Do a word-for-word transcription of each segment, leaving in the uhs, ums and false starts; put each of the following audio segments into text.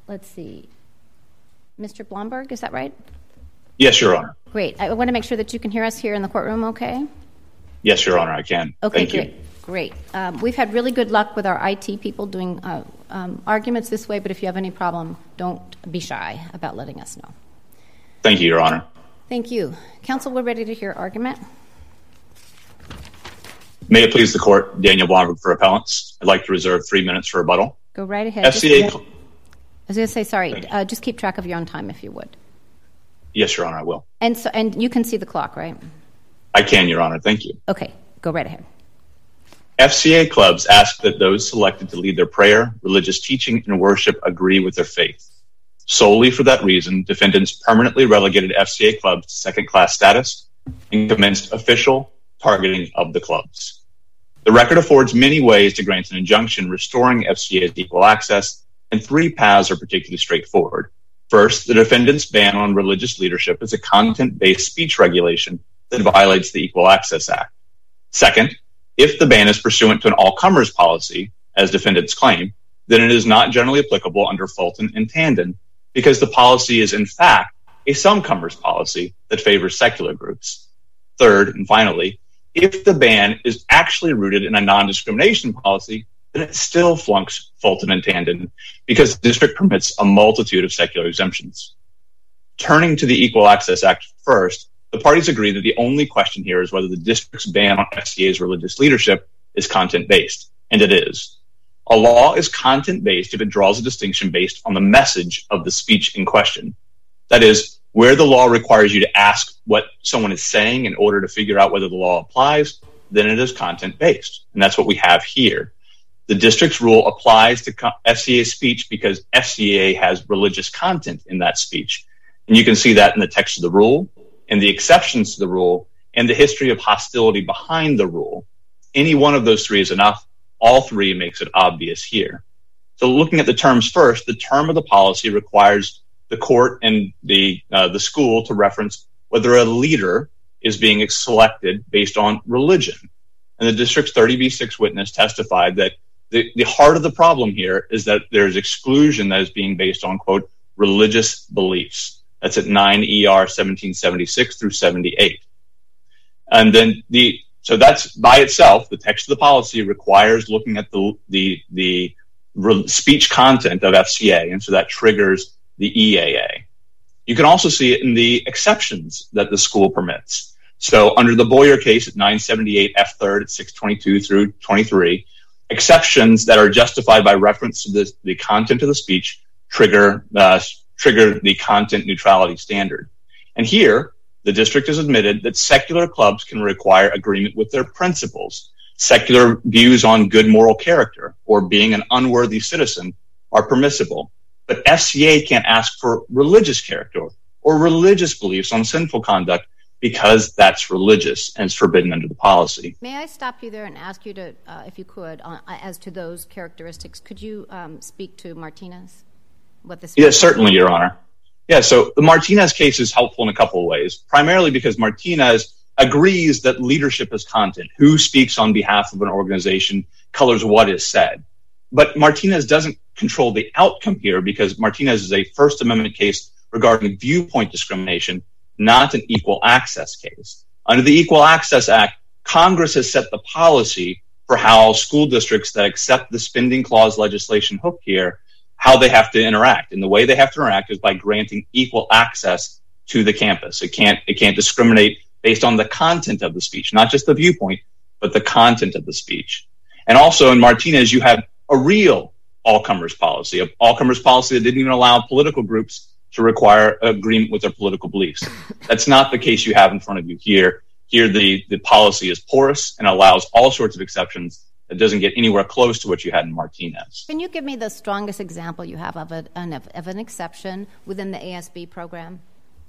let's see. Mister Blomberg, is that right? Yes, Your Honor. Great. I want to make sure that you can hear us here in the courtroom okay? Yes, Your Honor, I can. Okay, Thank great. You. Great. Um, we've had really good luck with our I T people doing uh, um, arguments this way, but if you have any problem, don't be shy about letting us know. Thank you, Your Honor. Thank you. Counsel, we're ready to hear argument. May it please the court, Daniel Blomberg for appellants. I'd like to reserve three minutes for rebuttal. Go right ahead. F C A. Just, I was going to say, sorry, uh, just keep track of your own time if you would. Yes, Your Honor, I will. And so, and you can see the clock, right? I can, Your Honor. Thank you. Okay, go right ahead. F C A clubs ask that those selected to lead their prayer, religious teaching, and worship agree with their faith. Solely for that reason, defendants permanently relegated F C A clubs to second-class status and commenced official targeting of the clubs. The record affords many ways to grant an injunction restoring F C A's equal access, and three paths are particularly straightforward. First, the defendant's ban on religious leadership is a content-based speech regulation that violates the Equal Access Act. Second, if the ban is pursuant to an all-comers policy, as defendants claim, then it is not generally applicable under Fulton and Tandon because the policy is, in fact, a some-comers policy that favors secular groups. Third, and finally, if the ban is actually rooted in a non-discrimination policy, then it still flunks Fulton and Tandon because the district permits a multitude of secular exemptions. Turning to the Equal Access Act first, the parties agree that the only question here is whether the district's ban on F C A's religious leadership is content-based, and it is. A law is content-based if it draws a distinction based on the message of the speech in question. That is, where the law requires you to ask what someone is saying in order to figure out whether the law applies, then it is content-based, and that's what we have here. The district's rule applies to F C A's speech because F C A has religious content in that speech, and you can see that in the text of the rule, and the exceptions to the rule, and the history of hostility behind the rule. Any one of those three is enough. All three makes it obvious here. So looking at the terms first, the term of the policy requires the court and the uh, the school to reference whether a leader is being selected based on religion. And the district's thirty B six witness testified that the, the heart of the problem here is that there's exclusion that is being based on, quote, religious beliefs. That's at nine E R seventeen seventy-six through seventy-eight. And then the, so that's by itself, the text of the policy requires looking at the, the, the re- speech content of F C A. And so that triggers the E A A. You can also see it in the exceptions that the school permits. So under the Boyer case at nine seventy-eight F third at six twenty-two through twenty-three, exceptions that are justified by reference to the, the content of the speech trigger uh, trigger the content neutrality standard. And here, the district has admitted that secular clubs can require agreement with their principles. Secular views on good moral character or being an unworthy citizen are permissible. But F C A can't ask for religious character or religious beliefs on sinful conduct because that's religious and it's forbidden under the policy. May I stop you there and ask you to, uh, if you could, uh, as to those characteristics, could you um, speak to Martinez? What this? Yes, certainly, Your Honor. Yeah, so the Martinez case is helpful in a couple of ways, primarily because Martinez agrees that leadership is content. Who speaks on behalf of an organization colors what is said. But Martinez doesn't control the outcome here because Martinez is a First Amendment case regarding viewpoint discrimination, not an equal access case. Under the Equal Access Act, Congress has set the policy for how school districts that accept the spending clause legislation hook here, how they have to interact. And the way they have to interact is by granting equal access to the campus. It can't, it can't discriminate based on the content of the speech, not just the viewpoint, but the content of the speech. And also in Martinez, you have a real all-comers policy, an all-comers policy that didn't even allow political groups to require agreement with their political beliefs. That's not the case you have in front of you here. Here, the, the policy is porous and allows all sorts of exceptions that doesn't get anywhere close to what you had in Martinez. Can you give me the strongest example you have of, a, of an exception within the A S B program?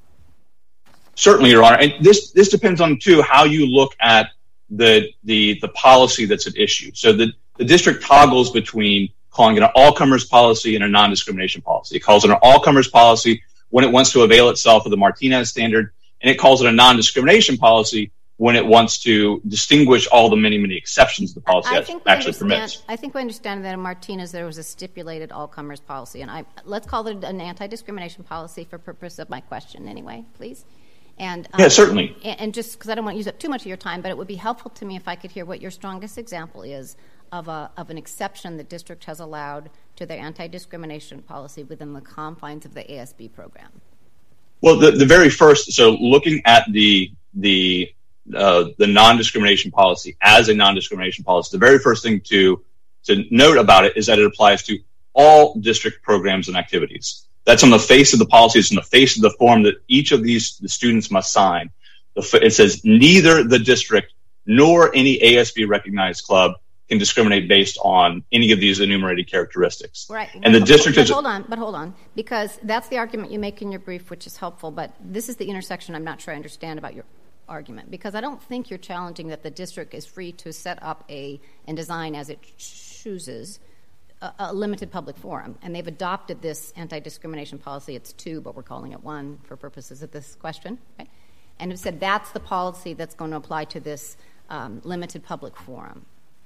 Certainly, Your Honor. And this, this depends on, too, how you look at the, the, the policy that's at issue. So the, the district toggles between calling it an all-comers policy and a non-discrimination policy. It calls it an all-comers policy when it wants to avail itself of the Martinez standard, and it calls it a non-discrimination policy when it wants to distinguish all the many, many exceptions the policy I think actually permits. I think we understand that in Martinez there was a stipulated all-comers policy, and I let's call it an anti-discrimination policy for purpose of my question anyway, please. And um, yeah, certainly. And, and just because I don't want to use up too much of your time, but it would be helpful to me if I could hear what your strongest example is of a of an exception the district has allowed to their anti-discrimination policy within the confines of the A S B program. Well, the, the very first, so looking at the the uh, the non-discrimination policy as a non-discrimination policy, the very first thing to to note about it is that it applies to all district programs and activities. That's on the face of the policy. It's on the face of the form that each of these the students must sign. The, it says neither the district nor any A S B recognized club can discriminate based on any of these enumerated characteristics. Right. And the but, district but is... Hold on, but hold on, because that's the argument you make in your brief, which is helpful, but this is the intersection I'm not sure I understand about your argument, because I don't think you're challenging that the district is free to set up a and design as it chooses a, a limited public forum, and they've adopted this anti-discrimination policy. It's two, but we're calling it one for purposes of this question, right? And it said that's the policy that's going to apply to this um, limited public forum.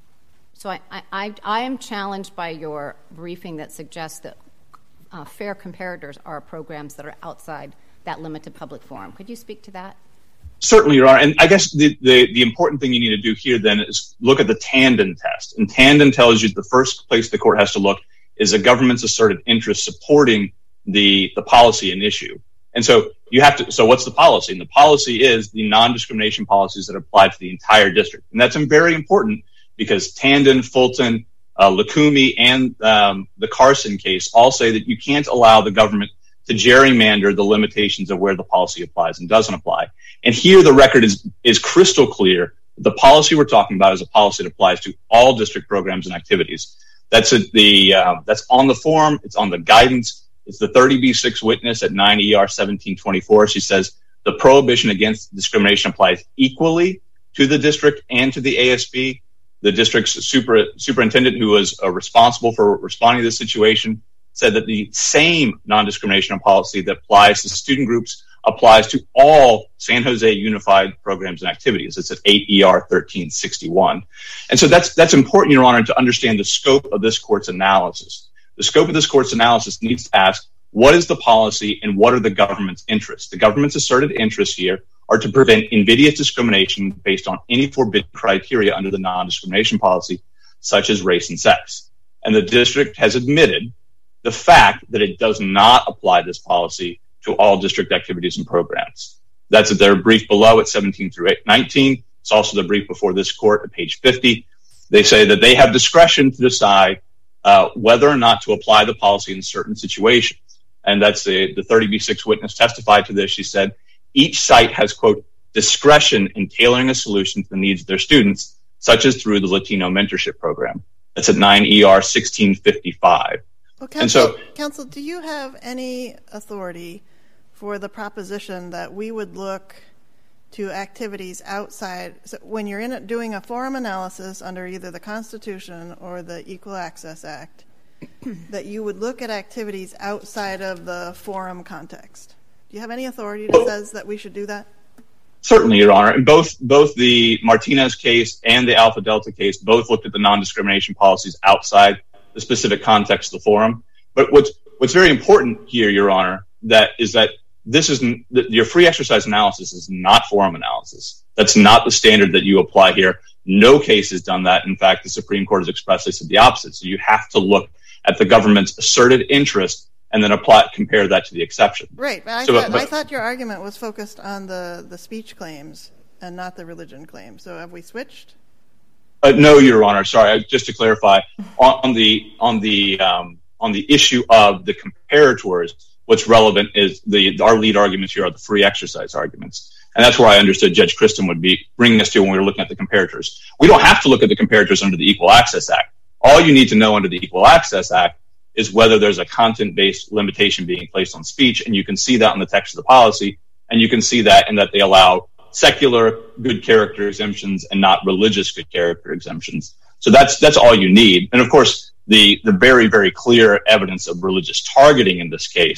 So I, I, I am challenged by your briefing that suggests that uh, fair comparators are programs that are outside that limited public forum. Could you speak to that? Certainly, Your Honor. And I guess the, the, the important thing you need to do here then is look at the Tandon test. And Tandon tells you the first place the court has to look is a government's asserted interest supporting the, the policy in issue. And so you have to, so what's the policy? And the policy is the non-discrimination policies that apply to the entire district. And that's very important because Tandon, Fulton, uh, Lukumi, and um, the Carson case all say that you can't allow the government to gerrymander the limitations of where the policy applies and doesn't apply. And here the record is is crystal clear. The policy we're talking about is a policy that applies to all district programs and activities. That's a, the uh, that's on the form. It's on the guidance. It's the thirty B six witness at nine E R seventeen twenty-four. She says the prohibition against discrimination applies equally to the district and to the A S B. The district's super, superintendent, who was uh, responsible for responding to this situation, said that the same non-discrimination policy that applies to student groups applies to all San Jose Unified programs and activities. It's at eight E R thirteen sixty-one. And so that's that's important, Your Honor, to understand the scope of this court's analysis. The scope of this court's analysis needs to ask, what is the policy and what are the government's interests? The government's asserted interests here are to prevent invidious discrimination based on any forbidden criteria under the non-discrimination policy, such as race and sex. And the district has admitted the fact that it does not apply this policy to all district activities and programs. That's at their brief below at seventeen through nineteen. It's also the brief before this court at page fifty. They say that they have discretion to decide uh, whether or not to apply the policy in certain situations. And that's the, the thirty B six witness testified to this. She said, each site has, quote, discretion in tailoring a solution to the needs of their students, such as through the Latino Mentorship Program. That's at nine E R sixteen fifty-five. Well, Counsel, and so, Counsel, do you have any authority for the proposition that we would look to activities outside, so when you're in it doing a forum analysis under either the Constitution or the Equal Access Act, that you would look at activities outside of the forum context? Do you have any authority that says that we should do that? Certainly, Your Honor. And both both the Martinez case and the Alpha Delta case both looked at the non-discrimination policies outside the specific context of the forum. But what's what's very important here, Your Honor, that is that this is your free exercise analysis is not forum analysis. That's not the standard that you apply here. No case has done that. In fact, the Supreme Court has expressly said the opposite. So you have to look at the government's asserted interest and then apply compare that to the exception. Right, but I, so, thought, but, I thought your argument was focused on the, the speech claims and not the religion claims. So have we switched? Uh, no, Your Honor. Sorry, just to clarify, on the on the um, on the issue of the comparators, what's relevant is the our lead arguments here are the free exercise arguments, and that's where I understood Judge Christen would be bringing us to when we were looking at the comparators. We don't have to look at the comparators under the Equal Access Act. All you need to know under the Equal Access Act is whether there's a content-based limitation being placed on speech, and you can see that in the text of the policy, and you can see that in that they allow secular good character exemptions and not religious good character exemptions. So that's that's all you need. And of course, the the very, very clear evidence of religious targeting in this case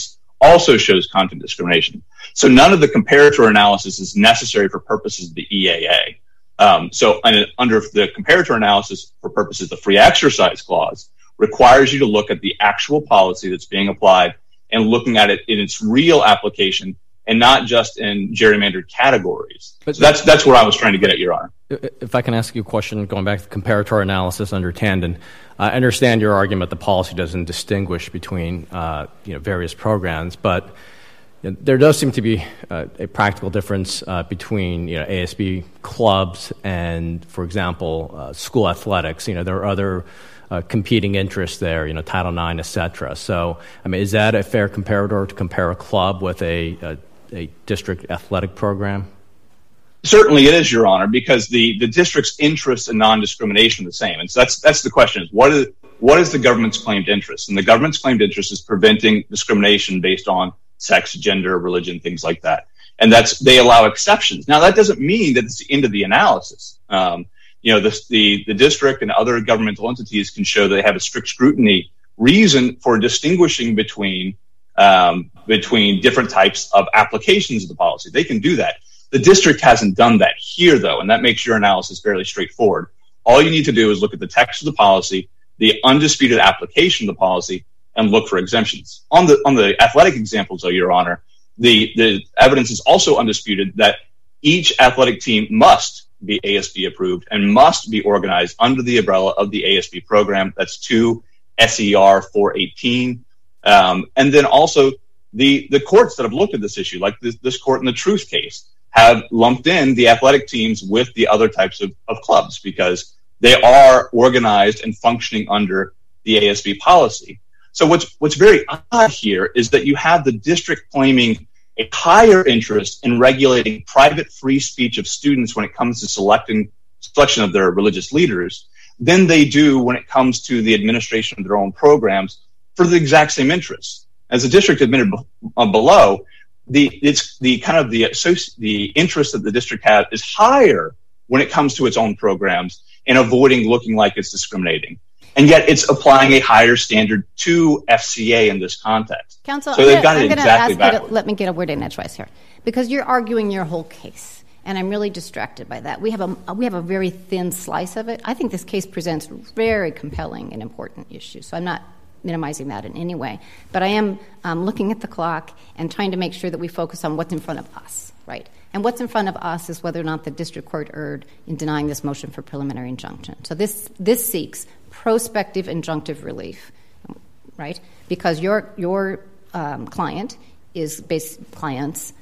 also shows content discrimination. So none of the comparator analysis is necessary for purposes of the E A A. Um, so under the comparator analysis for purposes of the free exercise clause requires you to look at the actual policy that's being applied and looking at it in its real application and not just in gerrymandered categories. But so that's that's where I was trying to get at, Your Honor. If I can ask you a question, going back to the comparator analysis under Tandon, I understand your argument the policy doesn't distinguish between uh, you know various programs, but you know, there does seem to be uh, a practical difference uh, between you know A S B clubs and, for example, uh, school athletics. You know, there are other uh, competing interests there, you know, Title nine, et cetera. So, I mean, is that a fair comparator to compare a club with a, a a district athletic program? Certainly it is, Your Honor, because the, the district's interests and non-discrimination are the same. And so that's that's the question is, what is, what is the government's claimed interest? And the government's claimed interest is preventing discrimination based on sex, gender, religion, things like that. And that's they allow exceptions. Now, that doesn't mean that it's the end of the analysis. Um, you know, the, the, the district and other governmental entities can show that they have a strict scrutiny reason for distinguishing between Um, between different types of applications of the policy. They can do that. The district hasn't done that here, though, and that makes your analysis fairly straightforward. All you need to do is look at the text of the policy, the undisputed application of the policy, and look for exemptions. On the on the athletic examples, though, Your Honor, the, the evidence is also undisputed that each athletic team must be A S B approved and must be organized under the umbrella of the A S B program. That's two S E R four eighteen. Um, and then also the, the courts that have looked at this issue, like this, this court in the Truth case, have lumped in the athletic teams with the other types of, of clubs because they are organized and functioning under the A S B policy. So what's, what's very odd here is that you have the district claiming a higher interest in regulating private free speech of students when it comes to selecting selection of their religious leaders than they do when it comes to the administration of their own programs for the exact same interests. As the district admitted b- uh, below, the it's the kind of the associ- the interest that the district has is higher when it comes to its own programs and avoiding looking like it's discriminating. And yet it's applying a higher standard to F C A in this context. Counsel, so I'm they've gonna, got it I'm exactly ask backwards. To, let me get a word in edgewise here, because you're arguing your whole case, and I'm really distracted by that. We have a we have a very thin slice of it. I think this case presents very compelling and important issues, so I'm not minimizing that in any way. But I am um, looking at the clock and trying to make sure that we focus on what's in front of us, right? And what's in front of us is whether or not the district court erred in denying this motion for preliminary injunction. So this this seeks prospective injunctive relief, right? Because your your um, client is based clients,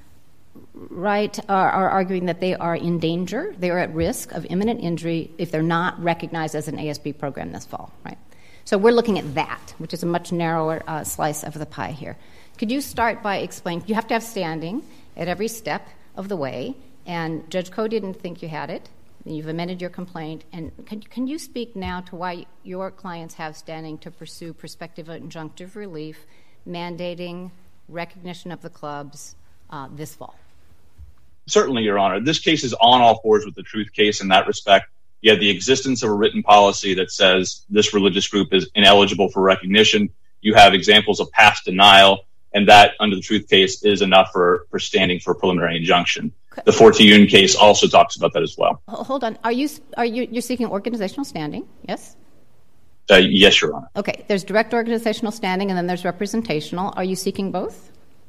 right, are, are arguing that they are in danger, they are at risk of imminent injury if they're not recognized as an A S B program this fall, right? So we're looking at that, which is a much narrower uh, slice of the pie here. Could you start by explaining, you have to have standing at every step of the way, and Judge Koh didn't think you had it. You've amended your complaint. And can, can you speak now to why your clients have standing to pursue prospective injunctive relief, mandating recognition of the clubs uh, this fall? Certainly, Your Honor. This case is on all fours with the Truth case in that respect. You have the existence of a written policy that says this religious group is ineligible for recognition. You have examples of past denial, and that, under the Truth case, is enough for, for standing for a preliminary injunction. The Fortune case also talks about that as well. Hold on. Are you are you you're seeking organizational standing? Yes? Uh, yes, Your Honor. Okay. There's direct organizational standing, and then there's representational. Are you seeking both?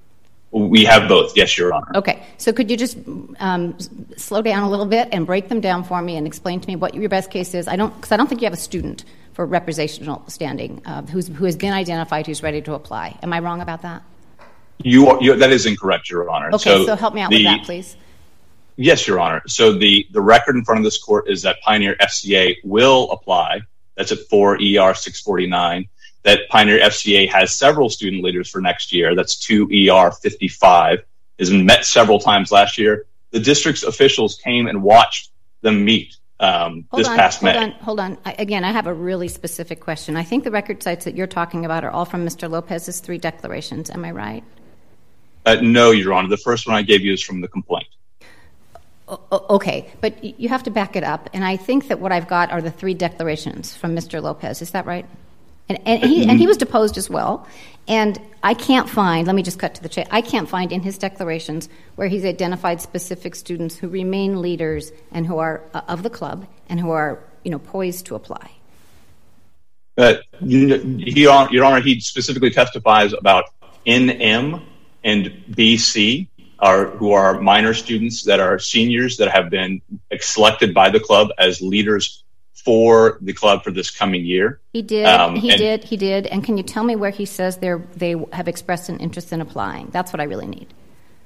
We have both, yes, Your Honor. Okay. So could you just um, slow down a little bit and break them down for me and explain to me what your best case is? I don't, because I don't think you have a student for representational standing uh, who's, who has been identified who's ready to apply. Am I wrong about that? You, are, you that is incorrect, Your Honor. Okay, so, so help me out the, with that, please. Yes, Your Honor. So the, the record in front of this court is that Pioneer F C A will apply. That's at four E R six forty-nine. That Pioneer F C A has several student leaders for next year. That's two E R fifty-five. Has been met several times last year. The district's officials came and watched them meet um, this on, past hold May. On, hold on. I, again, I have a really specific question. I think the record sites that you're talking about are all from Mister Lopez's three declarations. Am I right? Uh, no, Your Honor. The first one I gave you is from the complaint. Okay, but you have to back it up. And I think that what I've got are the three declarations from Mister Lopez. Is that right? And, and, he, and he was deposed as well. And I can't find, let me just cut to the chase, I can't find in his declarations where he's identified specific students who remain leaders and who are uh, of the club and who are, you know, poised to apply. Uh, he, Your Honor, he specifically testifies about N M and B C, are, who are minor students that are seniors that have been selected by the club as leaders for the club for this coming year. He did, um, he did, he did. And can you tell me where he says they're, they have expressed an interest in applying? That's what I really need.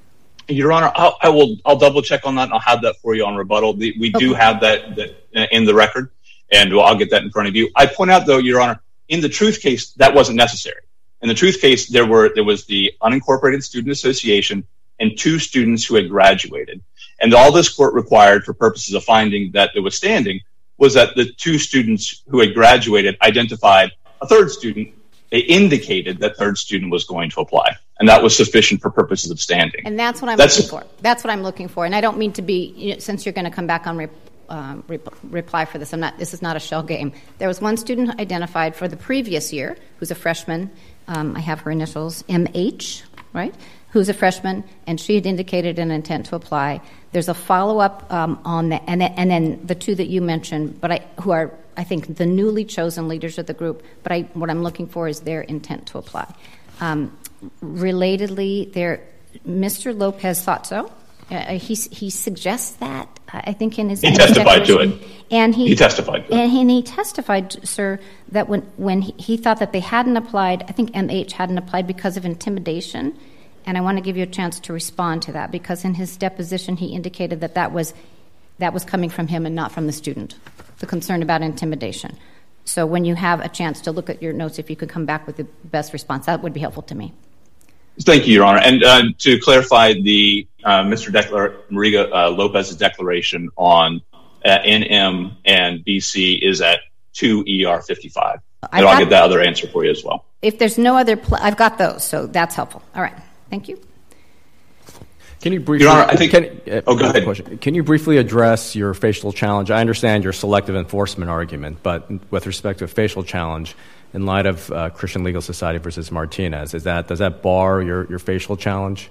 Your Honor, I'll, I will, I'll double check on that and I'll have that for you on rebuttal. The, we okay. do have that, that in the record, and I'll get that in front of you. I point out, though, Your Honor, in the Truth case, that wasn't necessary. In the Truth case, there were there was the unincorporated student association and two students who had graduated. And all this court required for purposes of finding that there was standing was that the two students who had graduated identified a third student. They indicated that third student was going to apply. And that was sufficient for purposes of standing. And that's what I'm that's, looking for. That's what I'm looking for. And I don't mean to be, you know, since you're going to come back on re, uh, re, reply for this, I'm not. This is not a shell game. There was one student identified for the previous year who's a freshman. Um, I have her initials, M H, right? Who's a freshman, and she had indicated an intent to apply. There's a follow-up um, on that, and then, and then the two that you mentioned, but I, who are, I think, the newly chosen leaders of the group. But I, what I'm looking for is their intent to apply. Um, relatedly, there, Mister Lopez thought so. Uh, he he suggests that. I think in his he testified to it, and he, he testified to and it. he, and he testified, sir, that when when he, he thought that they hadn't applied, I think M H hadn't applied because of intimidation. And I want to give you a chance to respond to that, because in his deposition he indicated that that was that was coming from him and not from the student, the concern about intimidation. So when you have a chance to look at your notes, if you could come back with the best response, that would be helpful to me. Thank you, Your Honor. And uh, to clarify, the uh, Mister Declar- Mariga uh, Lopez's declaration on uh, N M and B C is at two E R fifty-five. And I'll get that other answer for you as well. If there's no other, pl- I've got those, so that's helpful. All right. Thank you. Can you briefly? Your Honor, I think. Can, uh, oh, go ahead. Question. Can you briefly address your facial challenge? I understand your selective enforcement argument, but with respect to a facial challenge, in light of uh, Christian Legal Society versus Martinez, is that does that bar your, your facial challenge?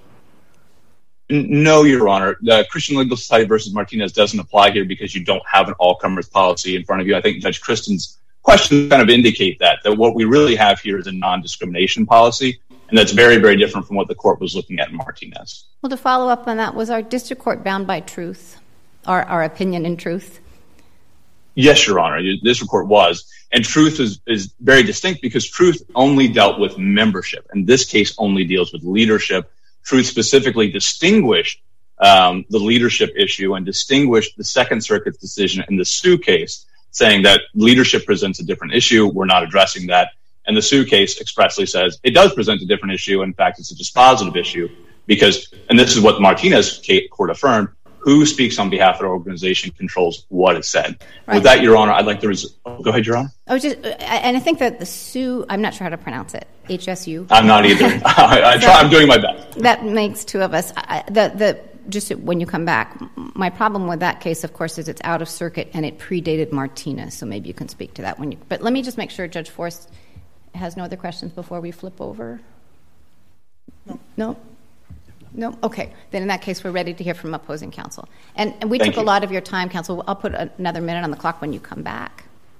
No, Your Honor. The Christian Legal Society versus Martinez doesn't apply here because you don't have an all-comers policy in front of you. I think Judge Kristen's questions kind of indicate that, that what we really have here is a non-discrimination policy. And that's very, very different from what the court was looking at in Martinez. Well, to follow up on that, was our district court bound by truth, our, our opinion in truth? Yes, Your Honor. This court was. And truth is, is very distinct because truth only dealt with membership. And this case only deals with leadership. Truth specifically distinguished um, the leadership issue and distinguished the Second Circuit's decision in the Sue case, saying that leadership presents a different issue. We're not addressing that. And the Sue case expressly says it does present a different issue. In fact, it's a dispositive issue because, and this is what Martinez court affirmed, who speaks on behalf of the organization controls what is said. Right. With that, Your Honor, I'd like to res- oh, go ahead, Your Honor. Oh, just, and I think that the Sue, I'm not sure how to pronounce it, H S U. I'm not either. I, I try, I'm doing my best. That makes two of us. I, the the just when you come back, my problem with that case, of course, is it's out of circuit and it predated Martinez. So maybe you can speak to that when you. But let me just make sure Judge Forrest has no other questions before we flip over. No. No. No? Okay. Then in that case, we're ready to hear from opposing counsel. And, and we Thank took you. a lot of your time, counsel. I'll put another minute on the clock when you come back.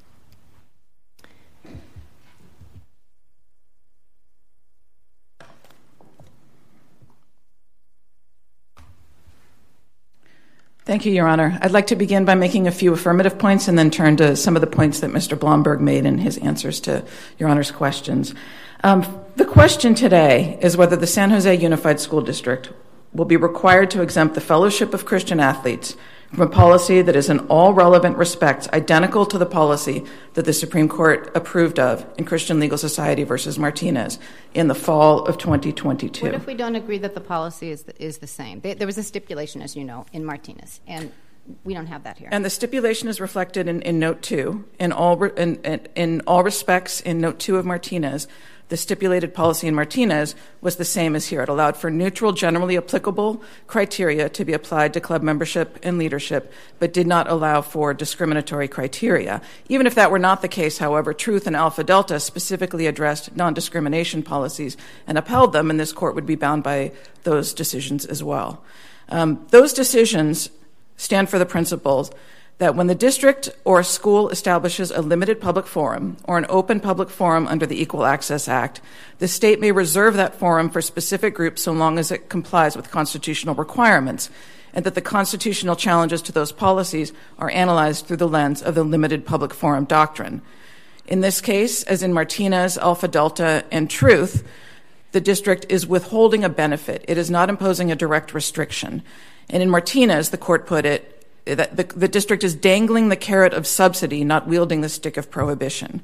Thank you, Your Honor. I'd like to begin by making a few affirmative points and then turn to some of the points that Mister Blomberg made in his answers to Your Honor's questions. Um, the question today is whether the San Jose Unified School District will be required to exempt the Fellowship of Christian Athletes from a policy that is in all relevant respects identical to the policy that the Supreme Court approved of in Christian Legal Society versus Martinez in the fall of twenty twenty-two. What if we don't agree that the policy is the, is the same? There was a stipulation, as you know, in Martinez, and we don't have that here. And the stipulation is reflected in, in Note two. In all, in, in, in all respects, in Note two of Martinez, The stipulated policy in Martinez was the same as here. It allowed for neutral, generally applicable criteria to be applied to club membership and leadership, but did not allow for discriminatory criteria. Even if that were not the case, however, Truth and Alpha Delta specifically addressed non-discrimination policies and upheld them, and this court would be bound by those decisions as well. Um, those decisions stand for the principles that when the district or school establishes a limited public forum or an open public forum under the Equal Access Act, the state may reserve that forum for specific groups so long as it complies with constitutional requirements, and that the constitutional challenges to those policies are analyzed through the lens of the limited public forum doctrine. In this case, as in Martinez, Alpha Delta, and Truth, the district is withholding a benefit. It is not imposing a direct restriction. And in Martinez, the court put it, that the, the district is dangling the carrot of subsidy, not wielding the stick of prohibition.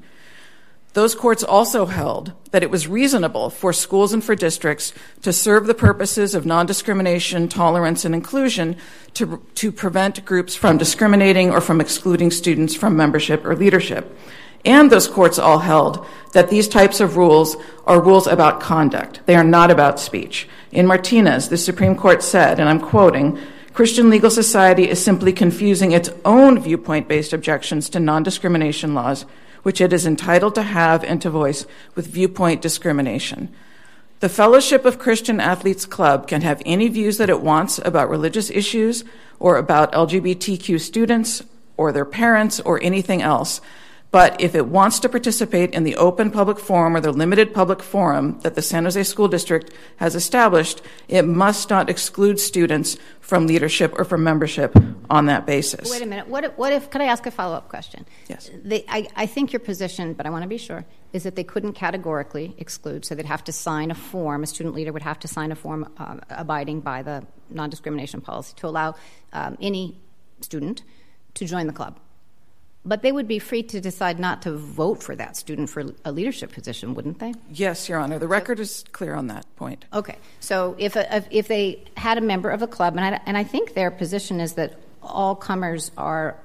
Those courts also held that it was reasonable for schools and for districts to serve the purposes of non-discrimination, tolerance, and inclusion to, to prevent groups from discriminating or from excluding students from membership or leadership. And those courts all held that these types of rules are rules about conduct. They are not about speech. In Martinez, the Supreme Court said, and I'm quoting, Christian Legal Society is simply confusing its own viewpoint-based objections to non-discrimination laws, which it is entitled to have and to voice, with viewpoint discrimination. The Fellowship of Christian Athletes Club can have any views that it wants about religious issues or about L G B T Q students or their parents or anything else. But if it wants to participate in the open public forum or the limited public forum that the San Jose School District has established, it must not exclude students from leadership or from membership on that basis. Wait a minute. What if, what if could I ask a follow-up question? Yes. They, I, I think your position, but I want to be sure, is that they couldn't categorically exclude, so they'd have to sign a form, a student leader would have to sign a form uh, abiding by the non-discrimination policy to allow um, any student to join the club. But they would be free to decide not to vote for that student for a leadership position, wouldn't they? Yes, Your Honor. The record is clear on that point. Okay. So if a, if they had a member of a club, and I, and I think their position is that all comers are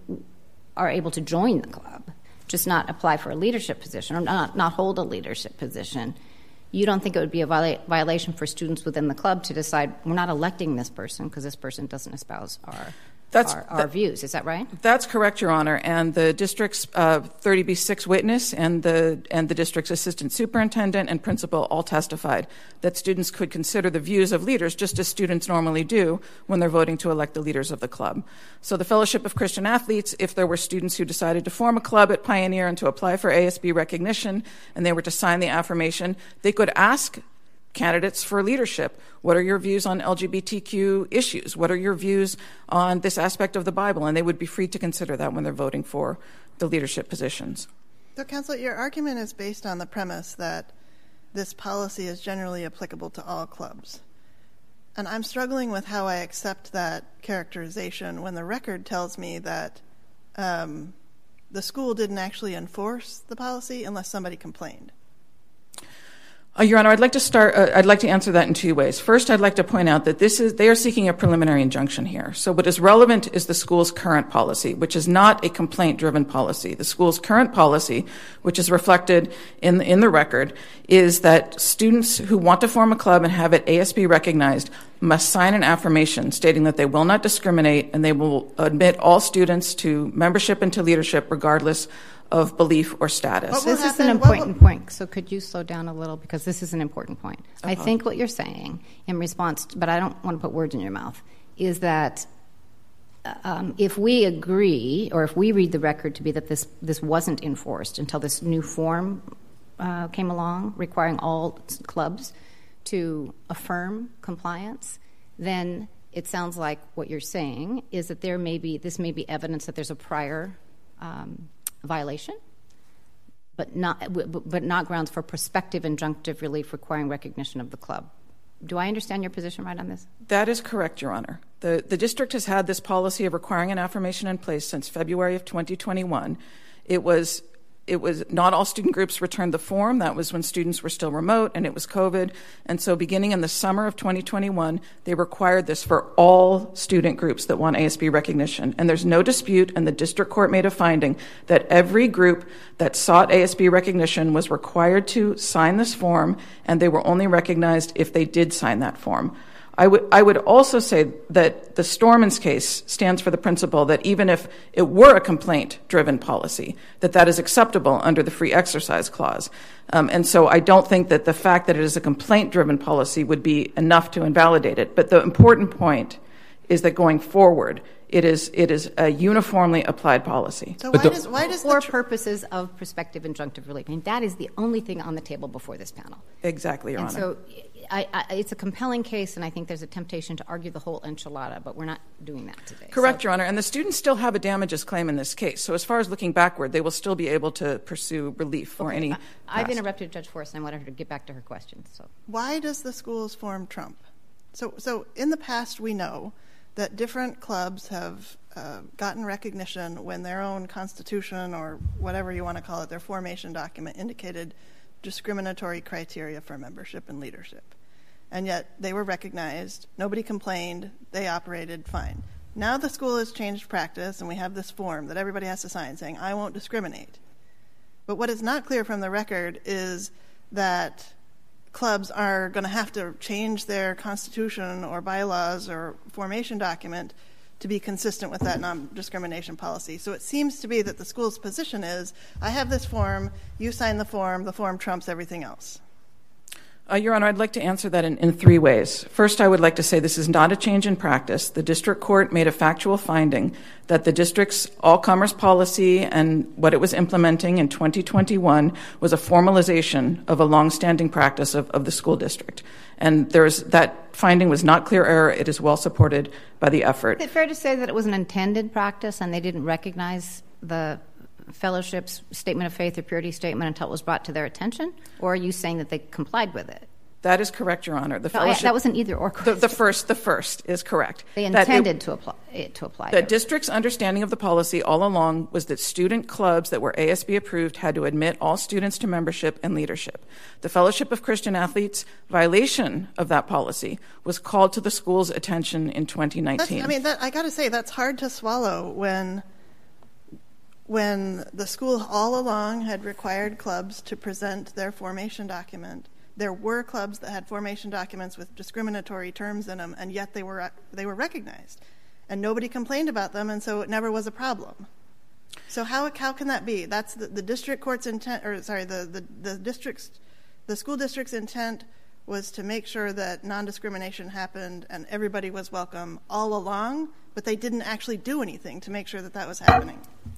are able to join the club, just not apply for a leadership position or not, not hold a leadership position, you don't think it would be a viola- violation for students within the club to decide we're not electing this person because this person doesn't espouse our That's, our, our that, views. Is that right? That's correct, Your Honor. And the district's uh, thirty B six witness and the and the district's assistant superintendent and principal all testified that students could consider the views of leaders just as students normally do when they're voting to elect the leaders of the club. So the Fellowship of Christian Athletes, if there were students who decided to form a club at Pioneer and to apply for A S B recognition and they were to sign the affirmation, they could ask candidates for leadership, what are your views on L G B T Q issues? What are your views on this aspect of the Bible? And they would be free to consider that when they're voting for the leadership positions. So, Counsel, your argument is based on the premise that this policy is generally applicable to all clubs. And I'm struggling with how I accept that characterization when the record tells me that um, the school didn't actually enforce the policy unless somebody complained. Uh, Your Honor, I'd like to start. Uh, I'd like to answer that in two ways. First, I'd like to point out that this is they are seeking a preliminary injunction here. So, what is relevant is the school's current policy, which is not a complaint-driven policy. The school's current policy, which is reflected in in the record, is that students who want to form a club and have it A S B recognized must sign an affirmation stating that they will not discriminate and they will admit all students to membership and to leadership, regardless of belief or status. This is an important point, so could you slow down a little, because this is an important point. Uh-huh. I think what you're saying in response, to, but I don't want to put words in your mouth, is that um, if we agree, or if we read the record to be that this, this wasn't enforced until this new form uh, came along requiring all clubs to affirm compliance, then it sounds like what you're saying is that there may be, this may be evidence that there's a prior um, violation, but not but not grounds for prospective injunctive relief requiring recognition of the club. Do I understand your position right on this? That is correct, Your Honor. The the district has had this policy of requiring an affirmation in place since February of twenty twenty-one. It was it was not all student groups returned the form. That was when students were still remote and it was COVID. And so beginning in the summer of twenty twenty-one, they required this for all student groups that want A S B recognition. And there's no dispute, and the district court made a finding that every group that sought A S B recognition was required to sign this form, and they were only recognized if they did sign that form. I would I would also say that the Stormans case stands for the principle that even if it were a complaint-driven policy, that that is acceptable under the free exercise clause. Um, and so I don't think that the fact that it is a complaint-driven policy would be enough to invalidate it. But the important point is that going forward, it is it is a uniformly applied policy. So why does why does for the tr- purposes of prospective injunctive relief? I mean, that is the only thing on the table before this panel. Exactly, Your and Honor. So I, I, it's a compelling case, and I think there's a temptation to argue the whole enchilada, but we're not doing that today. Correct, so, Your Honor. And the students still have a damages claim in this case. So as far as looking backward, they will still be able to pursue relief for okay, any I, I've past. interrupted Judge Forrest, and I wanted her to get back to her question. So why does the schools form trump? So, so in the past, we know that different clubs have uh, gotten recognition when their own constitution or whatever you want to call it, their formation document indicated discriminatory criteria for membership and leadership. And yet they were recognized, nobody complained, they operated fine. Now the school has changed practice, and we have this form that everybody has to sign saying, I won't discriminate. But what is not clear from the record is that clubs are going to have to change their constitution or bylaws or formation document to be consistent with that non-discrimination policy. So it seems to be that the school's position is, I have this form, you sign the form, the form trumps everything else. Uh, Your Honor, I'd like to answer that in, in three ways. First, I would like to say this is not a change in practice. The district court made a factual finding that the district's all-commerce policy and what it was implementing in twenty twenty-one was a formalization of a longstanding practice of, of the school district. And there's, that finding was not clear error. It is well supported by the effort. Is it fair to say that it was an intended practice and they didn't recognize the fellowship's statement of faith or purity statement until it was brought to their attention? Or are you saying that they complied with it? That is correct, Your Honor. The no, I, that was an either or question. The, the first, the first is correct. They intended it, to apply it to apply. The there. district's understanding of the policy all along was that student clubs that were A S B approved had to admit all students to membership and leadership. The Fellowship of Christian Athletes' violation of that policy was called to the school's attention in twenty nineteen. That's, I mean, that, I got to say that's hard to swallow when. When the school all along had required clubs to present their formation document, there were clubs that had formation documents with discriminatory terms in them, and yet they were they were recognized, and nobody complained about them, and so it never was a problem. So how how can that be? That's the, the district court's intent, or sorry, the, the the district's the school district's intent was to make sure that non-discrimination happened and everybody was welcome all along, but they didn't actually do anything to make sure that that was happening.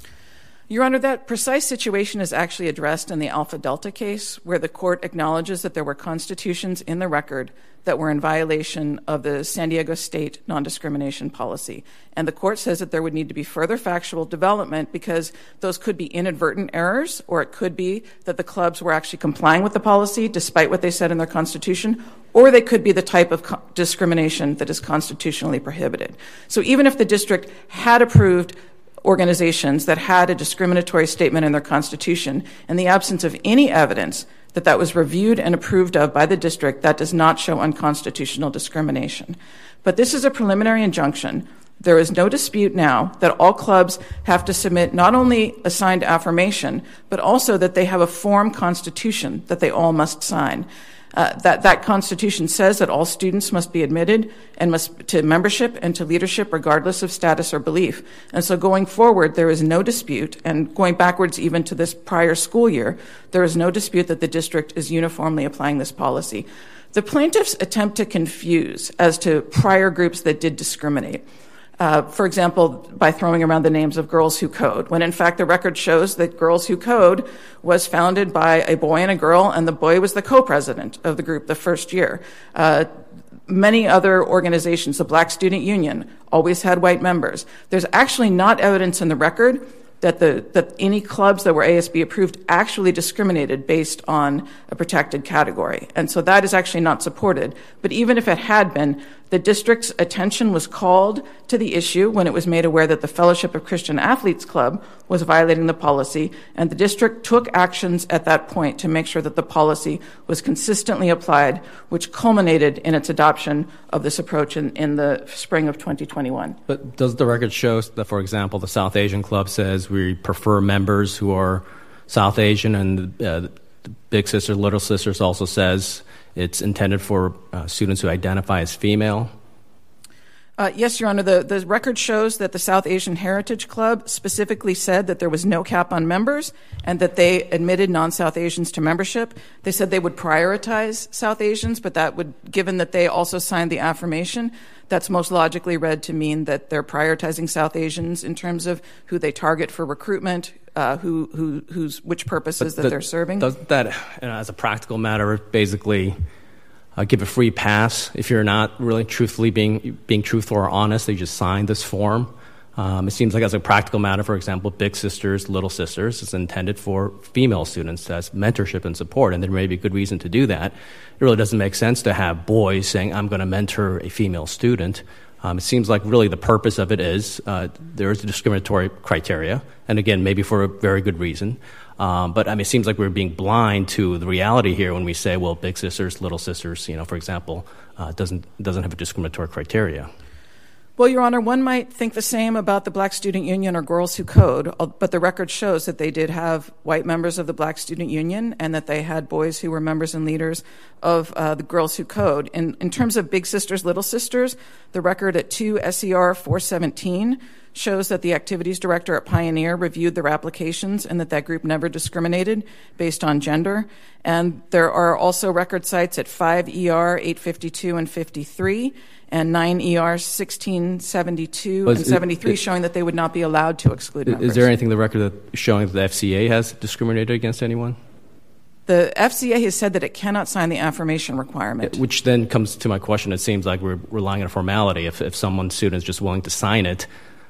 Your Honor, that precise situation is actually addressed in the Alpha Delta case, where the court acknowledges that there were constitutions in the record that were in violation of the San Diego State non-discrimination policy. And the court says that there would need to be further factual development because those could be inadvertent errors, or it could be that the clubs were actually complying with the policy despite what they said in their constitution, or they could be the type of co- discrimination that is constitutionally prohibited. So even if the district had approved organizations that had a discriminatory statement in their constitution, in the absence of any evidence that that was reviewed and approved of by the district, that does not show unconstitutional discrimination. But this is a preliminary injunction. There is no dispute now that all clubs have to submit not only a signed affirmation, but also that they have a form constitution that they all must sign. Uh, that, that constitution says that all students must be admitted and must to membership and to leadership regardless of status or belief. And so going forward, there is no dispute, and going backwards even to this prior school year, there is no dispute that the district is uniformly applying this policy. The plaintiffs attempt to confuse as to prior groups that did discriminate. Uh, for example, by throwing around the names of Girls Who Code, when in fact the record shows that Girls Who Code was founded by a boy and a girl, and the boy was the co-president of the group the first year. Uh, many other organizations, the Black Student Union, always had white members. There's actually not evidence in the record that the that any clubs that were A S B approved actually discriminated based on a protected category. And so that is actually not supported. But even if it had been, The district's attention was called to the issue when it was made aware that the Fellowship of Christian Athletes Club was violating the policy, and the district took actions at that point to make sure that the policy was consistently applied, which culminated in its adoption of this approach in, in the spring of twenty twenty-one. But does the record show that, for example, the South Asian Club says we prefer members who are South Asian, and uh, the Big Sisters, Little Sisters also says it's intended for uh, students who identify as female? Uh, yes, Your Honor. The, the record shows that the South Asian Heritage Club specifically said that there was no cap on members and that they admitted non-South Asians to membership. They said they would prioritize South Asians, but that would, given that they also signed the affirmation, that's most logically read to mean that they're prioritizing South Asians in terms of who they target for recruitment, uh, who, who, who's, which purposes but that the, they're serving. Doesn't that, you know, as a practical matter, basically uh, give a free pass if you're not really truthfully being being truthful or honest? They just signed this form. Um, it seems like as a practical matter, for example, Big Sisters, Little Sisters is intended for female students as mentorship and support, and there may be good reason to do that. It really doesn't make sense to have boys saying, I'm going to mentor a female student. Um, it seems like really the purpose of it is uh, there is a discriminatory criteria, and again, maybe for a very good reason. Um, but I mean, it seems like we're being blind to the reality here when we say, well, Big Sisters, Little Sisters, you know, for example, uh, doesn't doesn't have a discriminatory criteria. Well, Your Honor, one might think the same about the Black Student Union or Girls Who Code, but the record shows that they did have white members of the Black Student Union and that they had boys who were members and leaders of uh, the Girls Who Code. In, in terms of Big Sisters, Little Sisters, the record at two S E R four seventeen shows that the activities director at Pioneer reviewed their applications and that that group never discriminated based on gender. And there are also record sites at five E R eight fifty-two and fifty-three and nine E R sixteen seventy-two and seventy-three, it, showing that they would not be allowed to exclude members. Is there anything in the record that showing that the F C A has discriminated against anyone? The F C A has said that it cannot sign the affirmation requirement. Which then comes to my question. It seems like we're relying on a formality. If, if someone's student is just willing to sign it,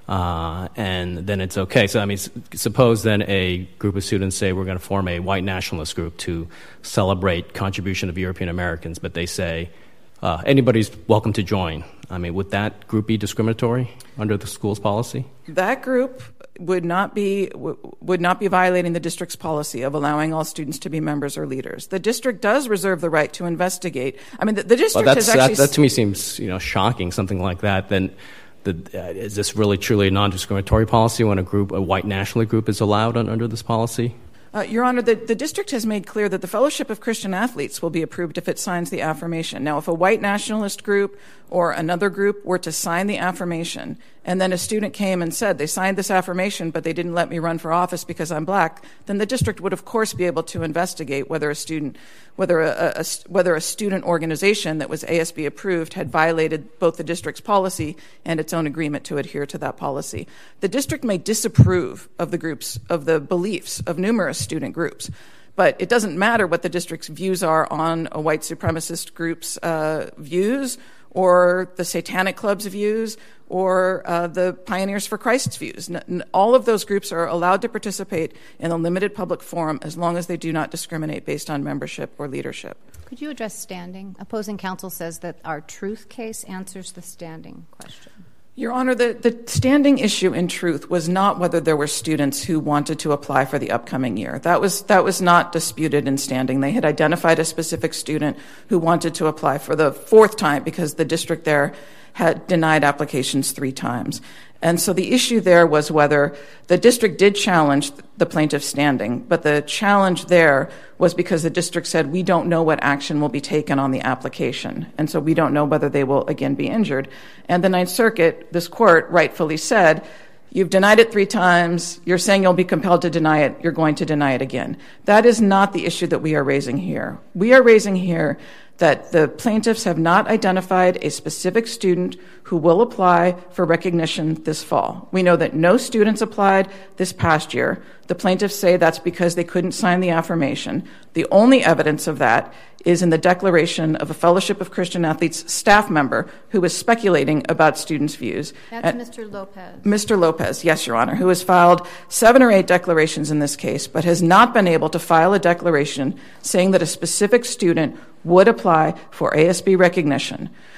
uh, and then it's okay. So, I mean, suppose then a group of students say we're going to form a white nationalist group to celebrate contribution of European Americans, but they say, Uh, anybody's welcome to join. I mean, would that group be discriminatory under the school's policy? That group would not be w- would not be violating the district's policy of allowing all students to be members or leaders. The district does reserve the right to investigate. I mean, the, the district well, has actually... That, that to me seems, you know, shocking, something like that. Then the, uh, is this really truly a non-discriminatory policy when a group, a white nationalist group is allowed on, under this policy? Uh, Your Honor, the, the district has made clear that the Fellowship of Christian Athletes will be approved if it signs the affirmation. Now, if a white nationalist group or another group were to sign the affirmation, and then a student came and said, they signed this affirmation, but they didn't let me run for office because I'm black, then the district would, of course, be able to investigate whether a student, whether a, a, whether a student organization that was A S B approved had violated both the district's policy and its own agreement to adhere to that policy. The district may disapprove of the groups, of the beliefs of numerous student groups, but it doesn't matter what the district's views are on a white supremacist group's uh, views or the Satanic Club's views or uh, the Pioneers for Christ's views. N- n- all of those groups are allowed to participate in a limited public forum as long as they do not discriminate based on membership or leadership. Could you address standing? Opposing counsel says that our truth case answers the standing question. Your Honor, the, the standing issue in truth was not whether there were students who wanted to apply for the upcoming year. That was that was not disputed in standing. They had identified a specific student who wanted to apply for the fourth time because the district there had denied applications three times. And so the issue there was whether the district did challenge the plaintiff's standing, but the challenge there was because the district said, we don't know what action will be taken on the application, and so we don't know whether they will again be injured. And the Ninth Circuit, this court, rightfully said, you've denied it three times, you're saying you'll be compelled to deny it, you're going to deny it again. That is not the issue that we are raising here. We are raising here that the plaintiffs have not identified a specific student who will apply for recognition this fall. We know that no students applied this past year. The plaintiffs say that's because they couldn't sign the affirmation. The only evidence of that is in the declaration of a Fellowship of Christian Athletes staff member who was speculating about students' views. That's and Mister Lopez. Mister Lopez, yes, Your Honor, who has filed seven or eight declarations in this case, but has not been able to file a declaration saying that a specific student would apply for A S B recognition.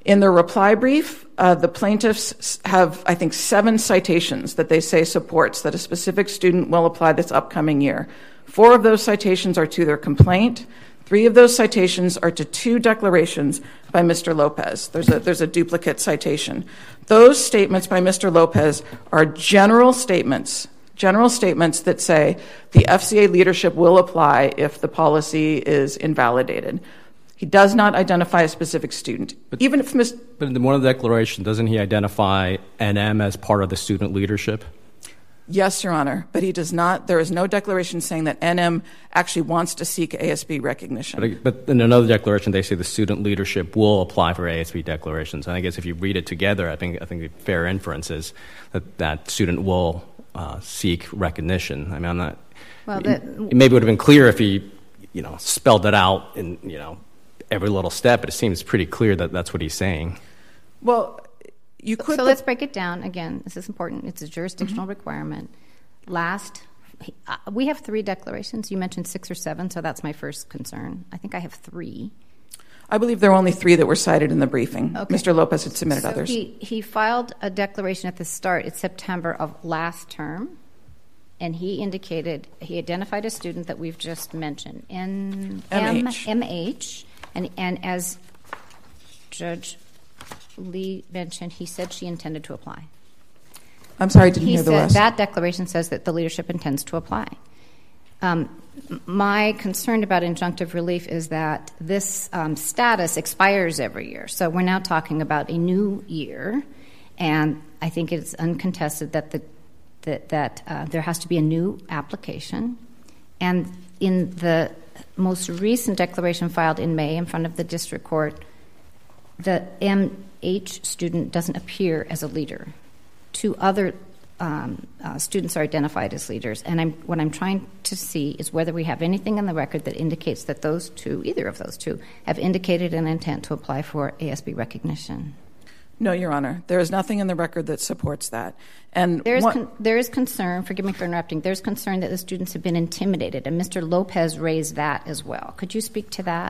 In their reply brief, uh, the plaintiffs have, I think, seven citations that they say supports that a specific student will apply this upcoming year. Four of those citations are to their complaint. Three of those citations are to two declarations by Mister Lopez. There's a, there's a duplicate citation. Those statements by Mister Lopez are general statements, general statements that say the F C A leadership will apply if the policy is invalidated. He does not identify a specific student. But, Even if Miz But in one of the declarations, doesn't he identify N M as part of the student leadership? Yes, Your Honor, but he does not. There is no declaration saying that N M actually wants to seek A S B recognition. But, but in another declaration, they say the student leadership will apply for A S B declarations. And I guess if you read it together, I think I think the fair inference is that that student will uh, seek recognition. I mean, I'm not. Well, that, it maybe would have been clear if he, you know, spelled it out in you know every little step. But it seems pretty clear that that's what he's saying. Well. You could so let's break it down. Again, this is important. It's a jurisdictional mm-hmm. requirement. Last, uh, we have three declarations. You mentioned six or seven, so that's my first concern. I think I have three. I believe there were only three that were cited in the briefing. Okay. Mister Lopez had submitted so others. He, he filed a declaration at the start. It's September of last term, and he indicated, he identified a student that we've just mentioned, N- M H. M- MH, and, and as Judge Lee mentioned, he said she intended to apply. I'm sorry, I didn't he hear the said rest. That declaration says that the leadership intends to apply. Um, my concern about injunctive relief is that this um, status expires every year. So we're now talking about a new year, and I think it's uncontested that the that, that uh, there has to be a new application. And in the most recent declaration filed in May in front of the district court, the M H student doesn't appear as a leader. Two other um, uh, students are identified as leaders, and I'm, what I'm trying to see is whether we have anything in the record that indicates that those two, either of those two, have indicated an intent to apply for A S B recognition. No, Your Honor. There is nothing in the record that supports that. And there is, one, con- there is concern, forgive me for interrupting, there's concern that the students have been intimidated, and Mister Lopez raised that as well. Could you speak to that?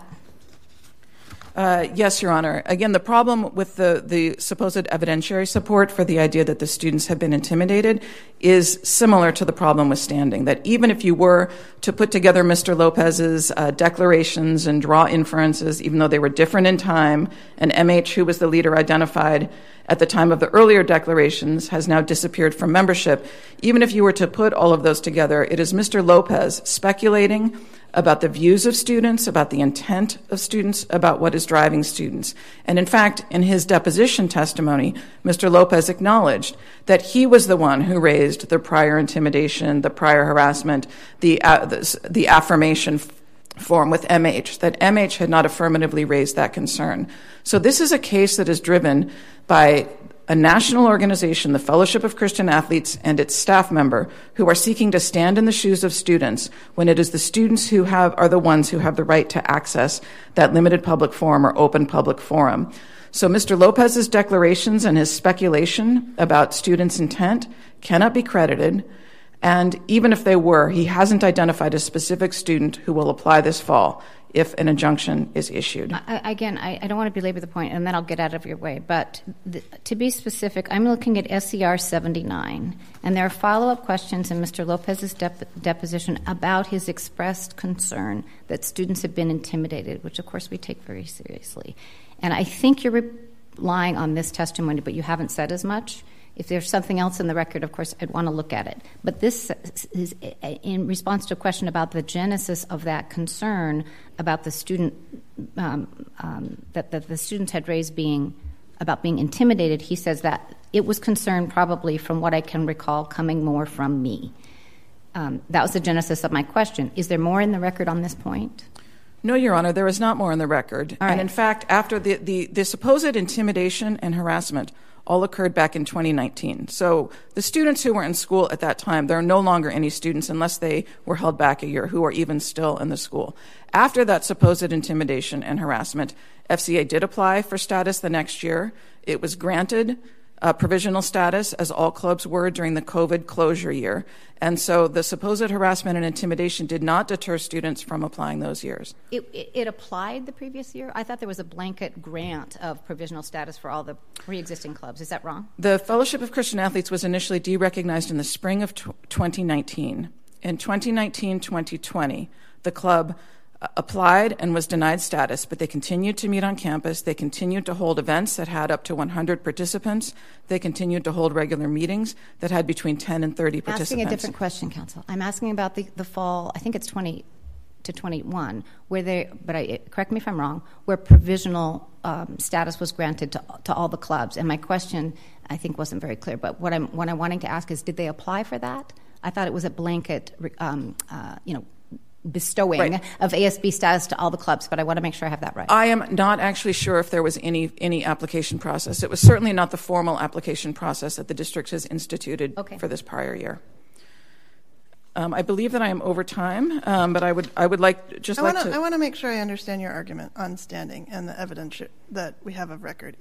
Uh, yes, Your Honor. Again, the problem with the, the supposed evidentiary support for the idea that the students have been intimidated is similar to the problem with standing, that even if you were to put together Mister Lopez's uh, declarations and draw inferences, even though they were different in time, and M H, who was the leader identified at the time of the earlier declarations, has now disappeared from membership, even if you were to put all of those together, it is Mister Lopez speculating about the views of students, about the intent of students, about what is driving students. And in fact, in his deposition testimony, Mister Lopez acknowledged that he was the one who raised the prior intimidation, the prior harassment, the, uh, the, the affirmation form with M H, that M H had not affirmatively raised that concern. So this is a case that is driven by a national organization, the Fellowship of Christian Athletes, and its staff member, who are seeking to stand in the shoes of students when it is the students who have are the ones who have the right to access that limited public forum or open public forum. So Mister Lopez's declarations and his speculation about students' intent cannot be credited, and even if they were, he hasn't identified a specific student who will apply this fall if an injunction is issued. I, again, I, I don't want to belabor the point, and then I'll get out of your way. But the, to be specific, I'm looking at S C R seventy-nine, and there are follow-up questions in Mister Lopez's dep- deposition about his expressed concern that students have been intimidated, which, of course, we take very seriously. And I think you're relying on this testimony, but you haven't said as much. If there's something else in the record, of course, I'd want to look at it. But this is in response to a question about the genesis of that concern about the student, um, um, that, that the students had raised being, about being intimidated. He says that it was concern probably, from what I can recall, coming more from me. Um, that was the genesis of my question. Is there more in the record on this point? No, Your Honor, there is not more in the record. All right. And in fact, after the, the, the supposed intimidation and harassment all occurred back in twenty nineteen. So the students who were in school at that time, there are no longer any students unless they were held back a year who are even still in the school. After that supposed intimidation and harassment, F C A did apply for status the next year. It was granted. uh, provisional status, as all clubs were during the COVID closure year. And so the supposed harassment and intimidation did not deter students from applying those years. It, it, it applied the previous year? I thought there was a blanket grant of provisional status for all the pre-existing clubs. Is that wrong? The Fellowship of Christian Athletes was initially derecognized in the spring of twenty nineteen. In twenty nineteen twenty twenty, the club applied and was denied status, but they continued to meet on campus. They continued to hold events that had up to one hundred participants. They continued to hold regular meetings that had between ten and thirty participants. I'm asking a different question, Counsel. I'm asking about the, the fall, I think it's twenty to twenty-one, where they, but I, correct me if I'm wrong, where provisional um, status was granted to, to all the clubs. And my question, I think, wasn't very clear, but what I'm, what I'm wanting to ask is, did they apply for that? I thought it was a blanket, um, uh, you know, bestowing right. of A S B status to all the clubs, but I want to make sure I have that right. I am not actually sure if there was any any application process. It was certainly not the formal application process that the district has instituted okay. for this prior year. Um, I believe that I am over time, um, but I would I would like just I like wanna, to. I want to make sure I understand your argument on standing and the evidence that we have of record.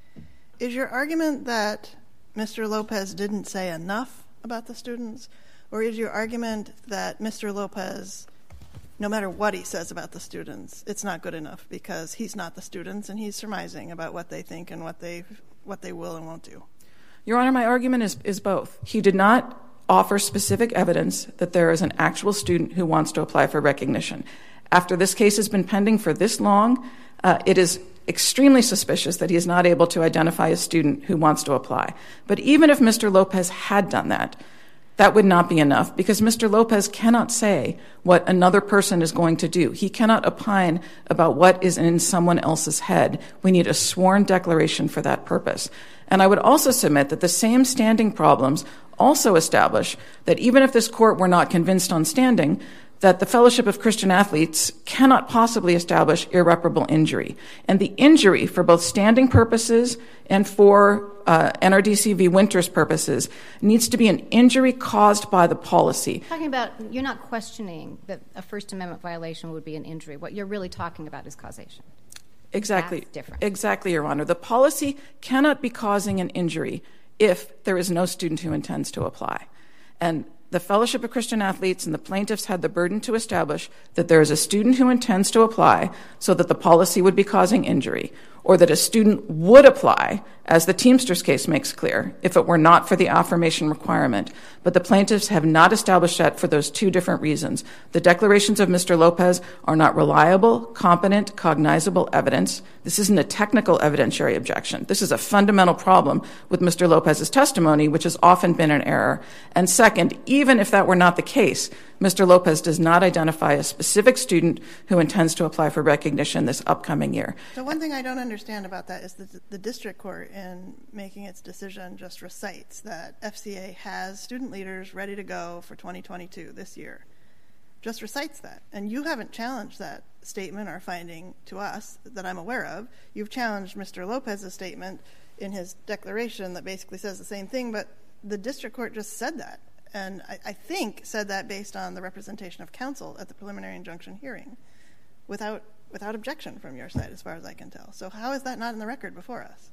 Is your argument that Mister Lopez didn't say enough about the students, or is your argument that Mister Lopez, no matter what he says about the students, it's not good enough because he's not the students and he's surmising about what they think and what they what they will and won't do? Your Honor, my argument is, is both. He did not offer specific evidence that there is an actual student who wants to apply for recognition. After this case has been pending for this long, uh, it is extremely suspicious that he is not able to identify a student who wants to apply. But even if Mister Lopez had done that, that would not be enough because Mister Lopez cannot say what another person is going to do. He cannot opine about what is in someone else's head. We need a sworn declaration for that purpose. And I would also submit that the same standing problems also establish that even if this court were not convinced on standing, that the Fellowship of Christian Athletes cannot possibly establish irreparable injury. And the injury for both standing purposes and for uh, N R D C v. Winters purposes needs to be an injury caused by the policy. Talking about, you're not questioning that a First Amendment violation would be an injury. What you're really talking about is causation. Exactly. That's different. Exactly, Your Honor. The policy cannot be causing an injury if there is no student who intends to apply. And the Fellowship of Christian Athletes and the plaintiffs had the burden to establish that there is a student who intends to apply so that the policy would be causing injury, or that a student would apply, as the Teamsters case makes clear, if it were not for the affirmation requirement. But the plaintiffs have not established that for those two different reasons. The declarations of Mister Lopez are not reliable, competent, cognizable evidence. This isn't a technical evidentiary objection. This is a fundamental problem with Mister Lopez's testimony, which has often been an error. And second, even if that were not the case, Mister Lopez does not identify a specific student who intends to apply for recognition this upcoming year. So one thing I don't understand about that is that the district court, in making its decision, just recites that F C A has student leaders ready to go for twenty twenty-two this year. Just recites that. And you haven't challenged that statement or finding to us that I'm aware of. You've challenged Mister Lopez's statement in his declaration that basically says the same thing, but the district court just said that. And I, I think said that based on the representation of counsel at the preliminary injunction hearing without without objection from your side, as far as I can tell. So how is that not in the record before us?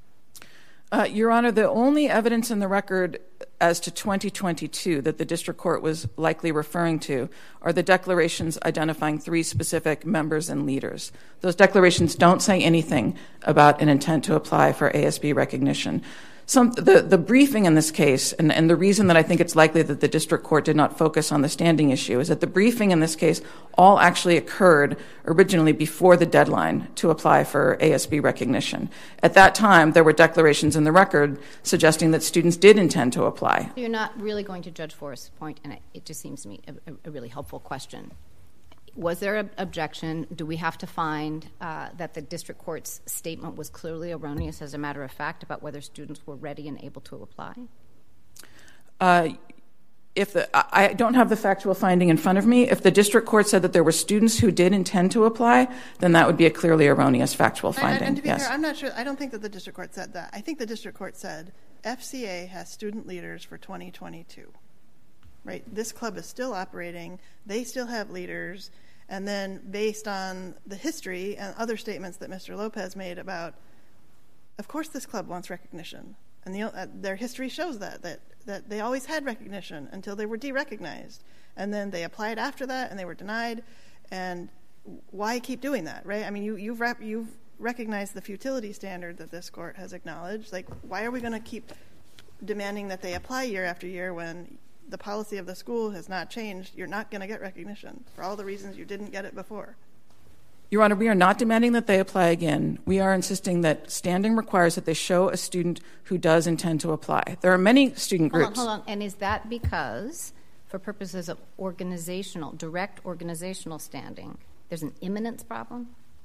Uh, Your Honor, the only evidence in the record as to twenty twenty-two that the district court was likely referring to are the declarations identifying three specific members and leaders. Those declarations don't say anything about an intent to apply for A S B recognition. Some, the, the briefing in this case, and, and the reason that I think it's likely that the district court did not focus on the standing issue, is that the briefing in this case all actually occurred originally before the deadline to apply for A S B recognition. At that time, there were declarations in the record suggesting that students did intend to apply. So you're not really going to Judge Forrest's point, and it, it just seems to me a, a really helpful question. Was there an objection? Do we have to find uh, that the district court's statement was clearly erroneous as a matter of fact about whether students were ready and able to apply? Uh, if the, I don't have the factual finding in front of me. If the district court said that there were students who did intend to apply, then that would be a clearly erroneous factual finding. And, and to be yes. fair, I'm not sure. I don't think that the district court said that. I think the district court said F C A has student leaders for twenty twenty-two. Right? This club is still operating. They still have leaders. And then based on the history and other statements that Mister Lopez made about, of course this club wants recognition. And the, uh, their history shows that, that, that they always had recognition until they were de-recognized. And then they applied after that, and they were denied. And why keep doing that, right? I mean, you, you've, rep, you've recognized the futility standard that this court has acknowledged. Like, why are we going to keep demanding that they apply year after year when the policy of the school has not changed? You're not going to get recognition for all the reasons you didn't get it before. Your Honor, we are not demanding that they apply again. We are insisting that standing requires that they show a student who does intend to apply. There are many student groups. Hold on, hold on. And is that because, for purposes of organizational, direct organizational standing, there's an imminence problem?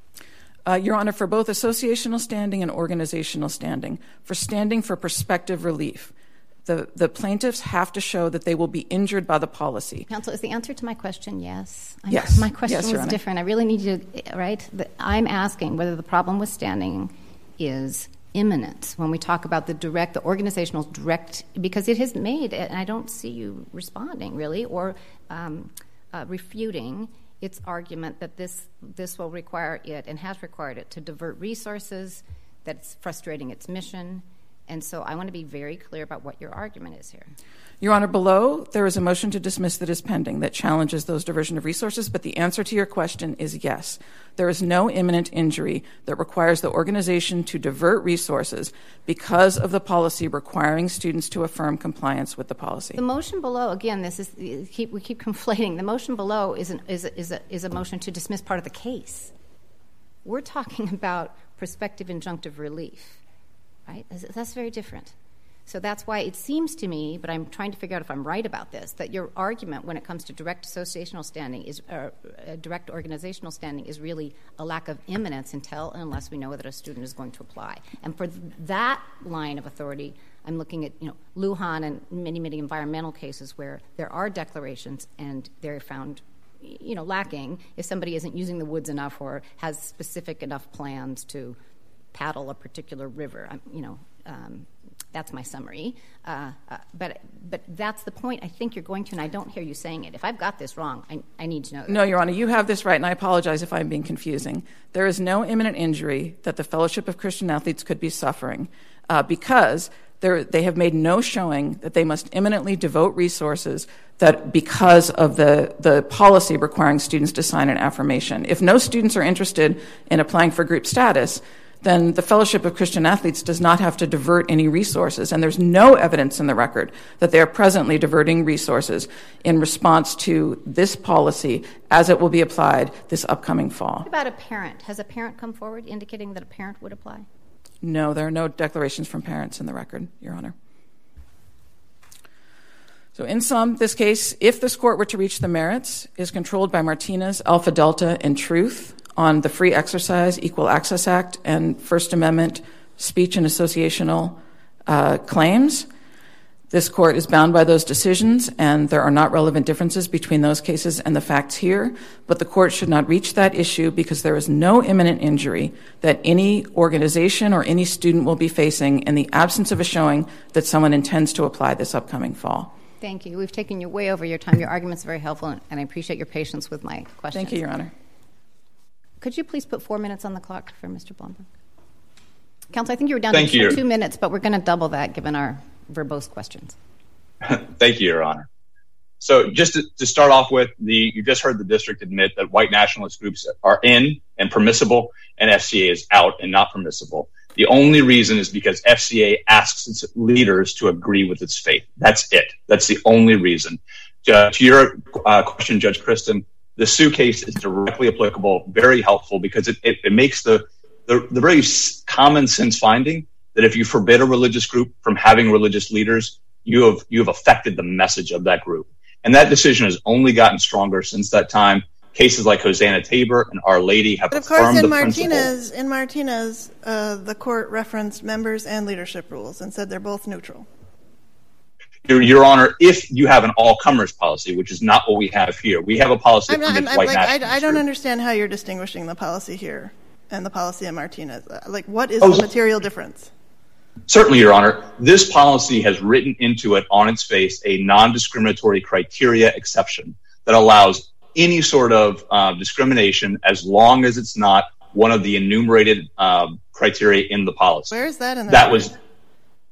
Uh, Your Honor, for both associational standing and organizational standing, for standing for prospective relief, the, the plaintiffs have to show that they will be injured by the policy. Counsel, is the answer to my question yes? I yes. My question yes, was different. I really need you to, right? The, I'm asking whether the problem with standing is imminent when we talk about the direct, the organizational direct, because it has made, and I don't see you responding really, or um, uh, refuting its argument that this this will require it, and has required it, to divert resources, that it's frustrating its mission. And so I want to be very clear about what your argument is here. Your Honor, below there is a motion to dismiss that is pending that challenges those diversion of resources, but the answer to your question is yes. There is no imminent injury that requires the organization to divert resources because of the policy requiring students to affirm compliance with the policy. The motion below, again, this is keep, we keep conflating. The motion below is, an, is, a, is, a, is a motion to dismiss part of the case. We're talking about prospective injunctive relief. Right? That's very different. So that's why it seems to me, but I'm trying to figure out if I'm right about this, that your argument when it comes to direct associational standing is, uh, uh, direct organizational standing is really a lack of imminence until and unless we know whether a student is going to apply. And for th- that line of authority, I'm looking at, you know, Lujan and many, many environmental cases where there are declarations and they're found, you know, lacking if somebody isn't using the woods enough or has specific enough plans to paddle a particular river. I'm, you know, um, that's my summary. Uh, uh, but but that's the point I think you're going to, and I don't hear you saying it. If I've got this wrong, I, I need to know that. No, Your Honor, you have this right, and I apologize if I'm being confusing. There is no imminent injury that the Fellowship of Christian Athletes could be suffering uh, because they have made no showing that they must imminently devote resources that because of the, the policy requiring students to sign an affirmation. If no students are interested in applying for group status, then the Fellowship of Christian Athletes does not have to divert any resources. And there's no evidence in the record that they are presently diverting resources in response to this policy as it will be applied this upcoming fall. What about a parent? Has a parent come forward indicating that a parent would apply? No, there are no declarations from parents in the record, Your Honor. So in sum, this case, if this court were to reach the merits, is controlled by Martinez, Alpha Delta, and Truth on the Free Exercise, Equal Access Act, and First Amendment speech and associational uh, claims. This court is bound by those decisions, and there are not relevant differences between those cases and the facts here, but the court should not reach that issue because there is no imminent injury that any organization or any student will be facing in the absence of a showing that someone intends to apply this upcoming fall. Thank you. We've taken you way over your time. Your argument's very helpful, and I appreciate your patience with my questions. Thank you, Your Honor. Could you please put four minutes on the clock for Mister Blomberg? Counsel, I think you were down Thank to you. two minutes, but we're going to double that given our verbose questions. Thank you, Your Honor. So just to, to start off with, the you just heard the district admit that white nationalist groups are in and permissible, and F C A is out and not permissible. The only reason is because F C A asks its leaders to agree with its faith. That's it. That's the only reason. Uh, to your uh, question, Judge Kristen, the Sue case is directly applicable, very helpful, because it, it, it makes the, the, the very common sense finding that if you forbid a religious group from having religious leaders, you have you have affected the message of that group. And that decision has only gotten stronger since that time. Cases like Hosanna Tabor and Our Lady have but of affirmed course, in the Martinez, principle. in Martinez, uh, the court referenced members and leadership rules and said they're both neutral. Your, Your Honor, if you have an all-comers policy, which is not what we have here, we have a policy I'm that not, I'm, permits I'm white like, nationalists. I, I don't understand how you're distinguishing the policy here and the policy in Martinez. Like, what is Oh, the material difference? Certainly, Your Honor. This policy has written into it on its face a non-discriminatory criteria exception that allows any sort of uh, discrimination as long as it's not one of the enumerated um, criteria in the policy. Where is that in the That was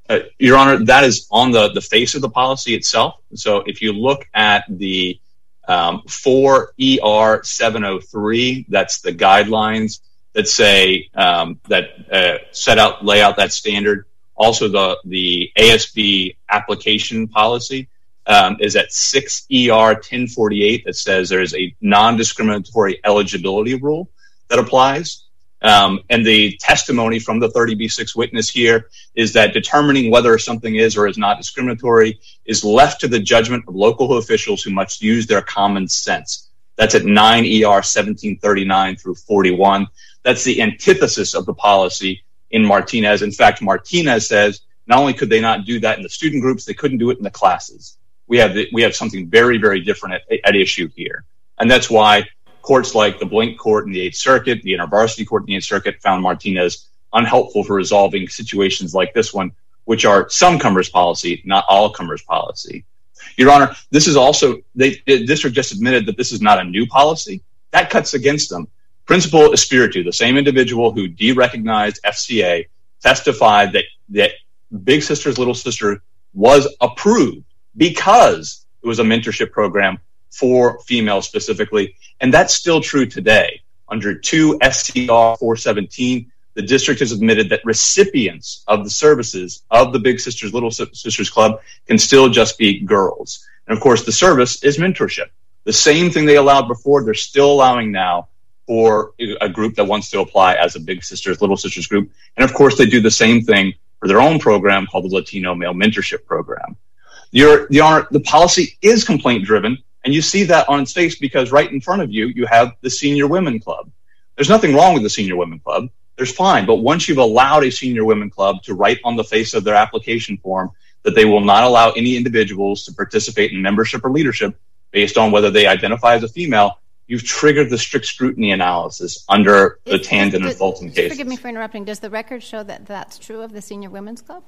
Uh, Your Honor, that is on the, the face of the policy itself. So if you look at the um, four E R seven oh three, that's the guidelines that say um, that uh, set out, lay out that standard. Also, the the A S B application policy um, is at six E R ten forty-eight that says there is a non-discriminatory eligibility rule that applies. Um, and the testimony from the thirty B six witness here is that determining whether something is or is not discriminatory is left to the judgment of local officials who must use their common sense. That's at nine E R seventeen thirty-nine through forty-one. That's the antithesis of the policy in Martinez. In fact, Martinez says not only could they not do that in the student groups, they couldn't do it in the classes. We have the, we have something very, very different at, at issue here. And that's why courts like the Blink Court in the Eighth Circuit, the InterVarsity Court in the Eighth Circuit found Martinez unhelpful for resolving situations like this one, which are some comers policy, not all comers policy. Your Honor, this is also, they, the district just admitted that this is not a new policy. That cuts against them. Principal Espiritu, the same individual who de-recognized F C A, testified that, that Big Sisters, Little Sister was approved because it was a mentorship program for females specifically. And that's still true today. Under two S C R four seventeen, the district has admitted that recipients of the services of the Big Sisters, Little Sisters Club can still just be girls. And of course, the service is mentorship. The same thing they allowed before, they're still allowing now for a group that wants to apply as a Big Sisters, Little Sisters group. And of course, they do the same thing for their own program called the Latino Male Mentorship Program. Your, Your Honor, the policy is complaint driven. And you see that on its face because right in front of you, you have the Senior Women Club. There's nothing wrong with the Senior Women Club. There's fine. But once you've allowed a Senior Women Club to write on the face of their application form that they will not allow any individuals to participate in membership or leadership based on whether they identify as a female, you've triggered the strict scrutiny analysis under the Is, Tandon is, and Fulton cases. Forgive me for interrupting. Does the record show that that's true of the Senior Women's Club?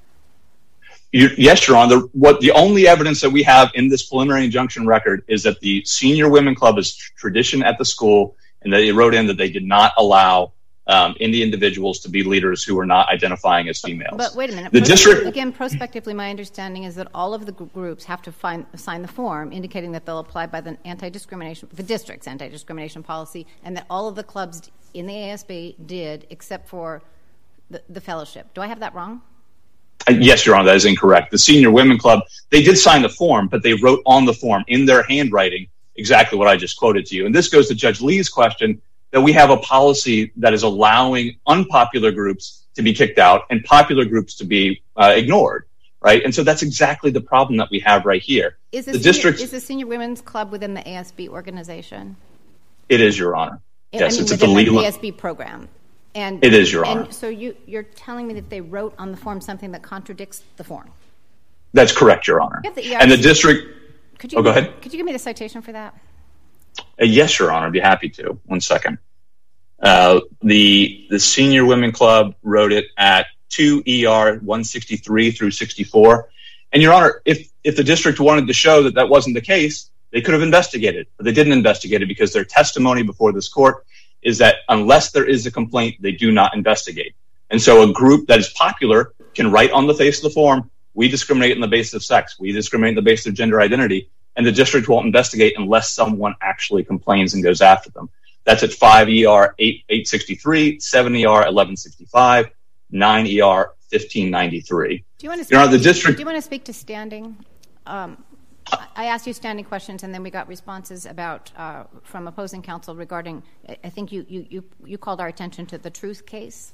You, yes, Your Honor. The, what, the only evidence that we have in this preliminary injunction record is that the Senior Women Club is tradition at the school, and they wrote in that they did not allow um, any individuals to be leaders who were not identifying as females. But wait a minute. The district, again, prospectively, my understanding is that all of the groups have to find, sign the form indicating that they'll apply by the anti-discrimination, the district's anti-discrimination policy, and that all of the clubs in the A S B did, except for the, the fellowship. Do I have that wrong? Yes, Your Honor, that is incorrect. The Senior Women Club, they did sign the form, but they wrote on the form in their handwriting exactly what I just quoted to you. And this goes to Judge Lee's question that we have a policy that is allowing unpopular groups to be kicked out and popular groups to be uh, ignored, right? And so that's exactly the problem that we have right here. Is the, the senior, district, is the Senior Women's Club within the A S B organization? It is, Your Honor. It, yes, I mean, it's within a legal the A S B program. And, it is, Your Honor. And so you, you're telling me that they wrote on the form something that contradicts the form? That's correct, Your Honor. The E R C, and the district... Could you oh, go me, ahead. Could you give me the citation for that? Uh, yes, Your Honor. I'd be happy to. One second. Uh, the the Senior Women Club wrote it at two E R one sixty-three through sixty-four. And, Your Honor, if, if the district wanted to show that that wasn't the case, they could have investigated. But they didn't investigate it because their testimony before this court is that unless there is a complaint, they do not investigate. And so a group that is popular can write on the face of the form, we discriminate on the basis of sex, we discriminate on the basis of gender identity, and the district won't investigate unless someone actually complains and goes after them. That's at five E R eight sixty-three, seven E R eleven sixty-five, nine E R fifteen ninety-three. Do you want to speak, Your Honor, the district, do you want to speak to standing? Um, I asked you standing questions, and then we got responses about uh, from opposing counsel regarding. I think you, you you you called our attention to the Truth case.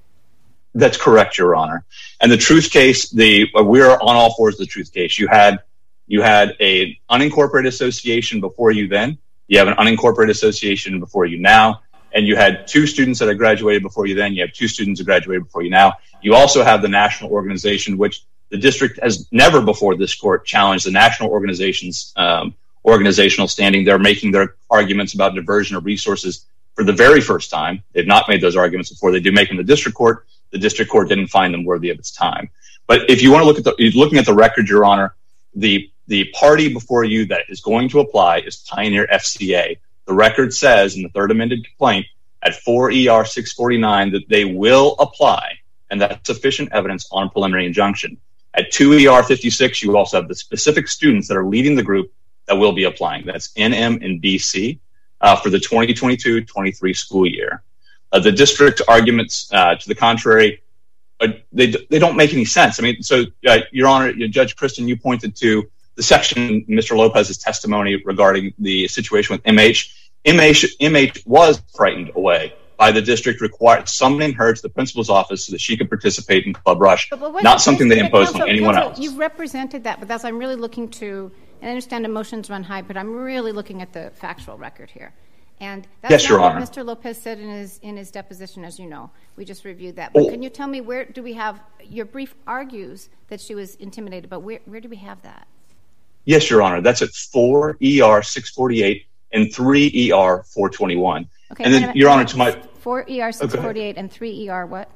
That's correct, Your Honor. And the Truth case, the uh, we're on all fours of the Truth case. You had you had a unincorporated association before you then. You have an unincorporated association before you now, and you had two students that had graduated before you then. You have two students that graduated before you now. You also have the national organization, which the district has never before this court challenged the national organization's um, organizational standing. They're making their arguments about diversion of resources for the very first time. They've not made those arguments before. They do make them in the district court. The district court didn't find them worthy of its time. But if you want to look at the, looking at the record, Your Honor, the the party before you that is going to apply is Pioneer F C A. The record says in the third amended complaint at four E R six forty-nine that they will apply, and that's sufficient evidence on preliminary injunction. At two E R fifty-six, you also have the specific students that are leading the group that will be applying. That's N M and B C uh, for the twenty twenty-two twenty-three school year. Uh, the district arguments uh, to the contrary, uh, they they don't make any sense. I mean, so uh, Your Honor, Judge Kristen, you pointed to the section in Mister Lopez's testimony regarding the situation with M H. M H, M H was frightened away by the district required summoning her to the principal's office so that she could participate in Club Rush, but, but not something they imposed counsel, on anyone counsel, else. You've represented that, but that's I'm really looking to, and I understand emotions run high, but I'm really looking at the factual record here. And that's yes, not Your what Honor. Mister Lopez said in his in his deposition, as you know. We just reviewed that. But oh. can you tell me where do we have, your brief argues that she was intimidated, but where, where do we have that? Yes, Your Honor. That's at four E R six forty-eight and three E R four twenty-one. Okay, and then, Your Honor, to my... four E R six forty-eight and three E R what?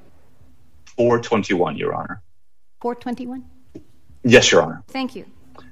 four twenty-one, Your Honor. four twenty-one? Yes, Your Honor. Thank you.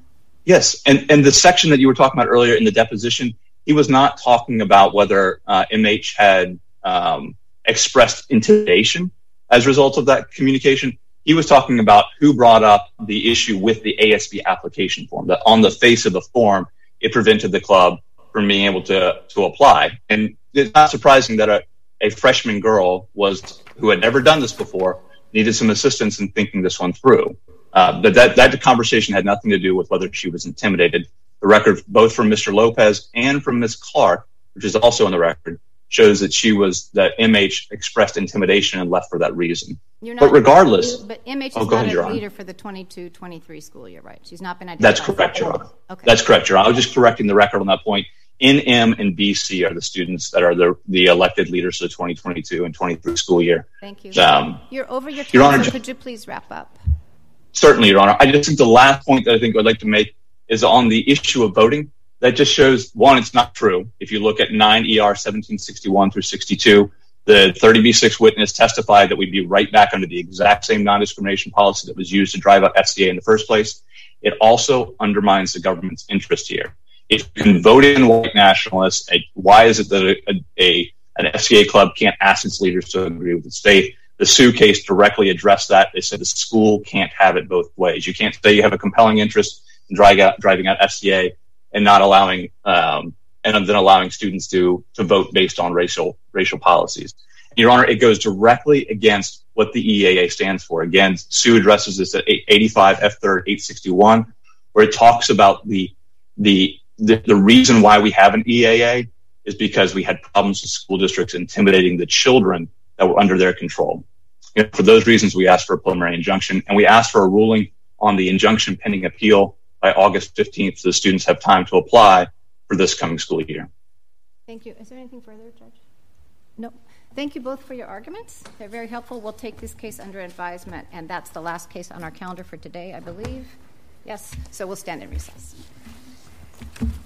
Yes, and, and the section that you were talking about earlier in the deposition, he was not talking about whether uh, M H had um, expressed intimidation as a result of that communication. He was talking about who brought up the issue with the A S B application form, that on the face of the form, it prevented the club from being able to, to apply. And it's not surprising that a, a freshman girl was who had never done this before needed some assistance in thinking this one through. Uh, but that, that conversation had nothing to do with whether she was intimidated. The record, both from Mister Lopez and from Miz Clark, which is also in the record, shows that she was, that M H expressed intimidation and left for that reason. You're not, but regardless... But M H is oh, not ahead, a leader for the twenty-two twenty-three school year, right? She's not been identified. That's correct, Your Honor. Okay. That's correct, Your Honor. I was just correcting the record on that point. N M and B C are the students that are the, the elected leaders of the twenty twenty-two and twenty-three school year. Thank you. Um, You're over your time, Your Honor, so could you please wrap up? Certainly, Your Honor. I just think the last point that I think I'd like to make is on the issue of voting. That just shows, one, it's not true. If you look at nine E R seventeen sixty-one through sixty-two, the thirty B six witness testified that we'd be right back under the exact same non-discrimination policy that was used to drive up F C A in the first place. It also undermines the government's interest here. If you can vote in white nationalists, why is it that a, a, an F C A club can't ask its leaders to agree with its faith? The Sue case directly addressed that. They said the school can't have it both ways. You can't say you have a compelling interest in driving out, driving out F C A and not allowing, um, and then allowing students to, to vote based on racial, racial policies. Your Honor, it goes directly against what the E A A stands for. Again, Sue addresses this at eighty-five F third eight sixty-one, where it talks about the, the, the, the reason why we have an E A A is because we had problems with school districts intimidating the children that were under their control. You know, for those reasons, we asked for a preliminary injunction, and we asked for a ruling on the injunction pending appeal by August fifteenth, so the students have time to apply for this coming school year. Thank you. Is there anything further, Judge? No. Thank you both for your arguments. They're very helpful. We'll take this case under advisement, and that's the last case on our calendar for today, I believe. Yes, so we'll stand in recess.